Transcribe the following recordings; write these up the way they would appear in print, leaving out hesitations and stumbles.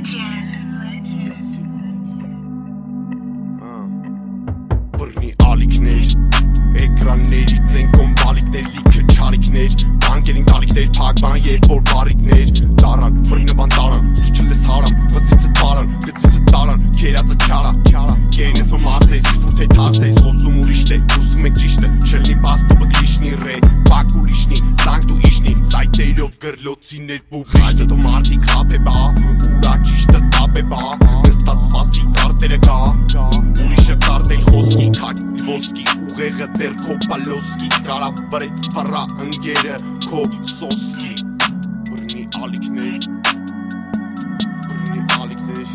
Բռնի ալիքներ Էկրաններից են կոմբալիկներ լիքը չարիքներ Բանկերին տալիքներ պագման երբ որ բարիքներ Տարան, բռնվան տարան, դու չլես հարամ Վզիցը տարան, գծիցը տարան, կերածը չարա Կերին ես որ մարսես, ֆութ է թարսես Խոսում ուրիշտ է, ուսում եք ճիշտ է Չլնի պաստոպը գլիշնի ռե, բակու լիշնի Զանգ դու իշնի, սայթերով գրլոցիներ բուղիշտ Դու մարդիկ հապ է բա, ուրա ճիշտը տապ է բա Նստած սպասի կարտերը կա Ուրիշը կարտել խոսքի, կակ ոսկի Ուղեղը դեր քո պալոսկի Կարա վրետ վրա ընգերը քո սոսկի Բռնի ալիքներ Բռնի ալիքներ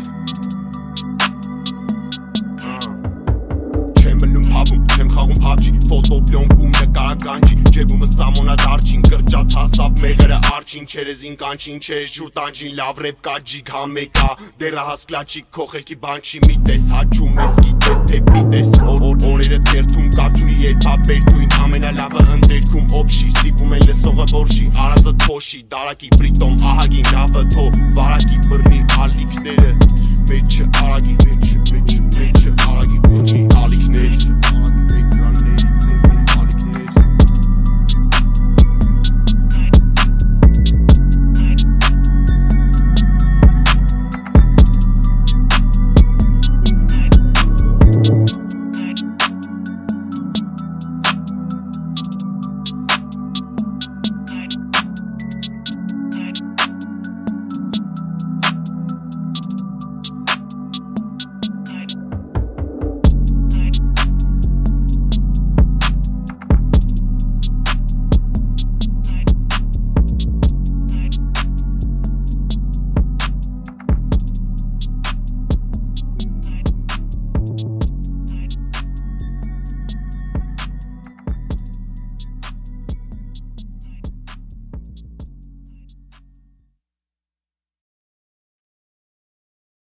Չեմ լում հավում, չեմ խաղում PUBG Ֆոտոպլյոնքում նկարականջի Ջեբումս ծամոնադարջին Կրճաց հասավ մեղրը արջին Չերեզին կանչին չէ ժուրտանջին Լավ ռեպ կա ջիգ համեկա Դերա հասկլաչիկ քո խելքի բան չի մի տես Հաչում ես գիտես թե պիտես Օրերը թերթում կապչունի երբա բերթույն Ամենալավը ընդերքում օբշի Ստիպում են լսողը որշի Արածը թոշի Դարակի պրիտոմ ահագին Գավը թո վարակի բռնի ալիքները Մեջը արագի Մեջը արագի Բռնի ալիքներ